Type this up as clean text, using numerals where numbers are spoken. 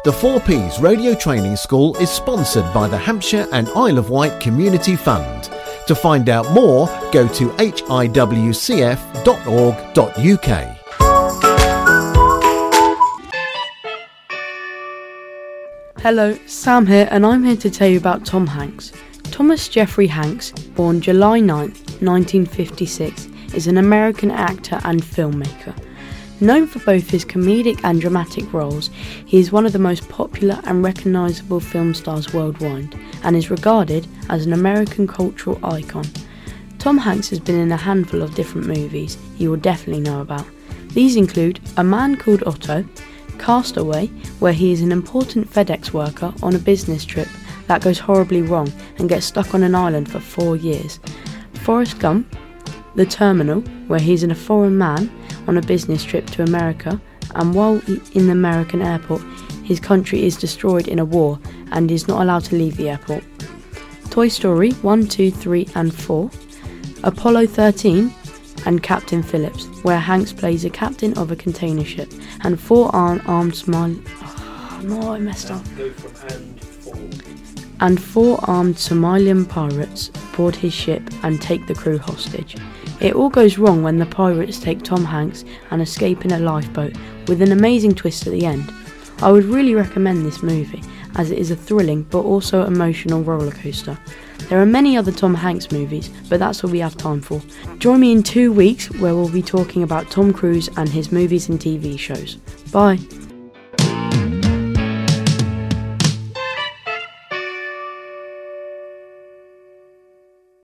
The 4Ps Radio Training School is sponsored by the Hampshire and Isle of Wight Community Fund. To find out more, go to hiwcf.org.uk. Hello, Sam here, and I'm here to tell you about Tom Hanks. Thomas Jeffrey Hanks, born July 9th, 1956, is an American actor and filmmaker. Known for both his comedic and dramatic roles, he is one of the most popular and recognisable film stars worldwide, and is regarded as an American cultural icon. Tom Hanks has been in a handful of different movies you will definitely know about. These include A Man Called Otto, Castaway, where he is an important FedEx worker on a business trip that goes horribly wrong and gets stuck on an island for 4 years, Forrest Gump, The Terminal, where he is a foreign man on a business trip to America, and while in the American airport, his country is destroyed in a war and is not allowed to leave the airport. Toy Story 1, 2, 3 and 4, Apollo 13 and Captain Phillips, where Hanks plays a captain of a container ship, and four armed Somalian pirates board his ship and take the crew hostage. It all goes wrong when the pirates take Tom Hanks and escape in a lifeboat, with an amazing twist at the end. I would really recommend this movie, as it is a thrilling but also emotional roller coaster. There are many other Tom Hanks movies, but that's all we have time for. Join me in 2 weeks where we'll be talking about Tom Cruise and his movies and TV shows. Bye!